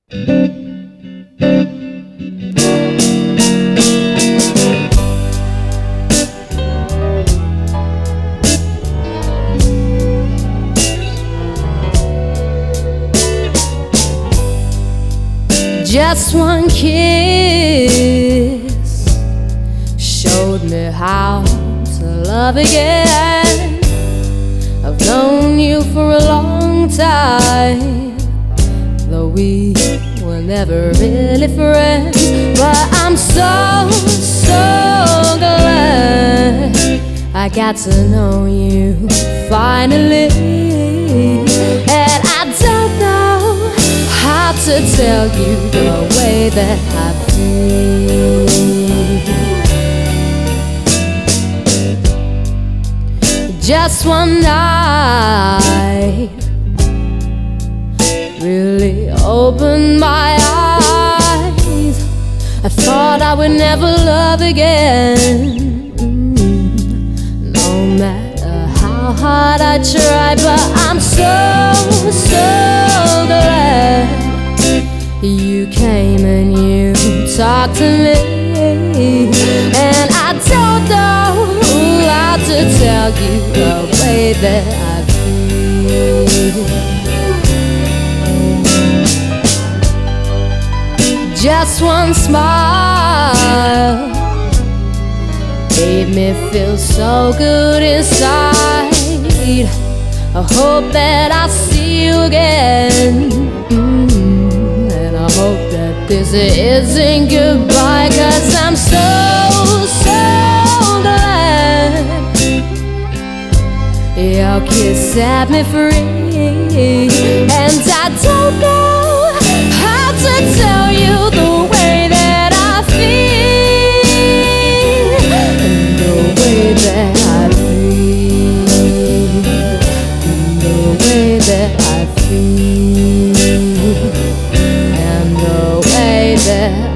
Just one kiss showed me how to love again. I've known you for a long time, though we were never really friends. But I'm so glad I got to know you finally. And I don't know how to tell you the way that I feel. Just one night really opened my eyes. I thought I would never love again, no matter how hard I tried. But I'm so glad you came and you talked to me. And I don't know how to tell you the way that I feel. Just one smile made me feel so good inside. I hope that I'll see you again, and I hope that this isn't goodbye. 'Cause I'm so glad your kiss set me free. And I don't know how to tell you the way that I feel, and the way that I feel, and the way that I feel, and the way that